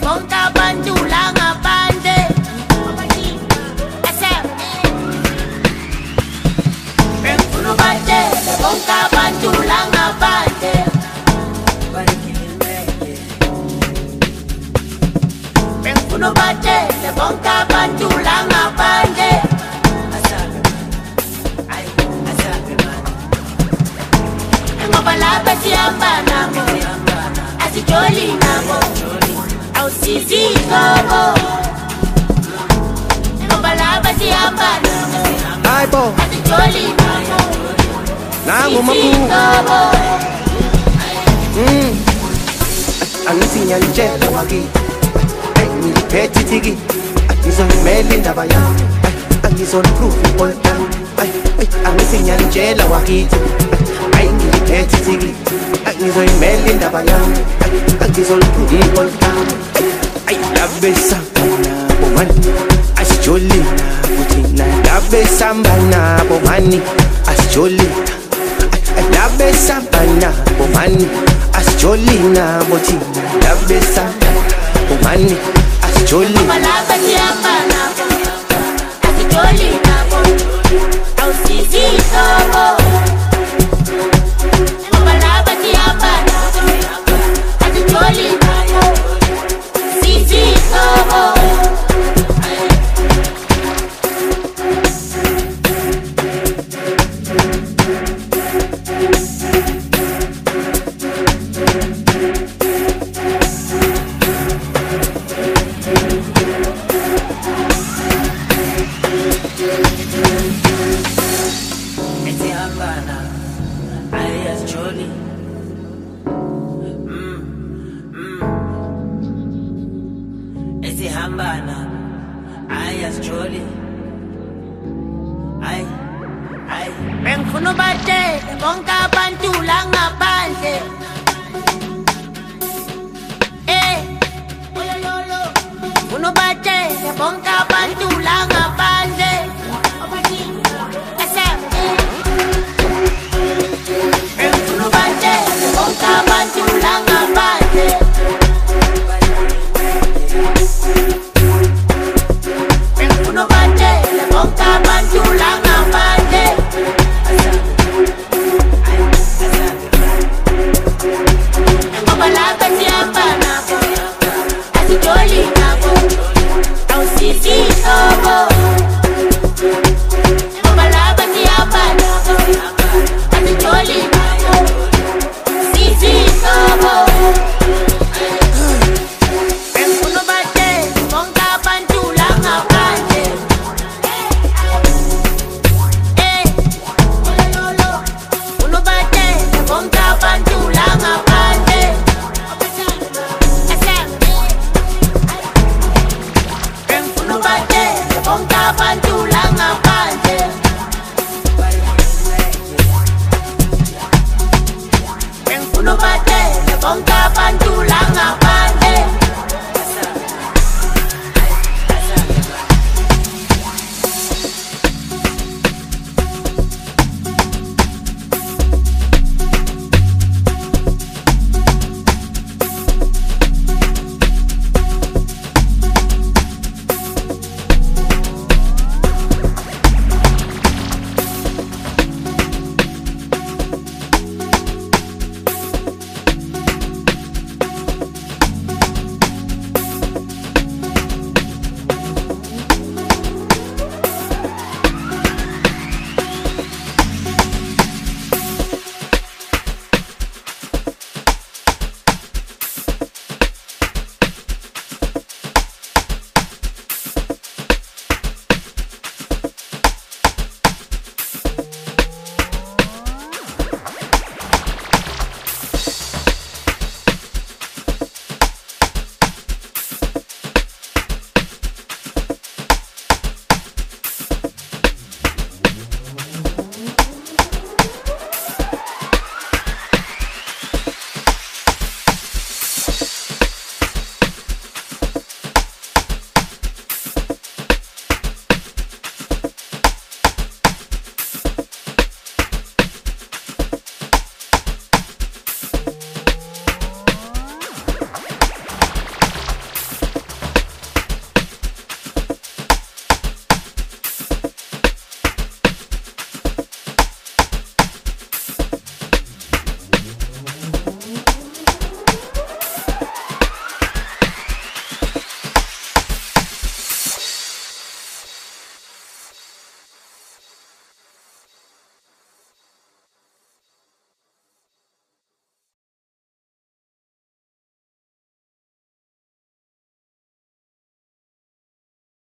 bonke abantu la ngaphandle. Bengifuna ubatshele bonke abantu la ngaphandle. Bengifuna ubatshele bonke abantu la ngaphandle. Ngoba lapha sihamba nabo, asijoli nabo, awusizi ingobo. Ngoba lapha sihamba nabo, asijoli nabo, awusizi ingobo. Angithi ngiyanitshela wakithi, ngiliphethe ithiki, ngizoyimela indaba yami, angizoliprove impoltami. Angithi ngiyanitshela wakithi, ngiliphethe ithiki, ngizoyimela indaba yami, angizoliprove impoltami. Labe samba nabo mani, asijoli nabo thina. Labe samba nabo mani, asijoli. Labe samba nabo mani, asijoli nabo thina. Labe samba nabo mani, asijoli. Ngoba lapha sihamba nabo, asijoli nabo, awusizi ingobo. Ngoba lapha sihamba nabo, asijoli nabo, awusizi ingobo. Hambana, ayasijoli. Bengifuna ubatshele bonke abantu la ngaphandle. Ngifuna ubatshele bonke abantu la ngaphandle.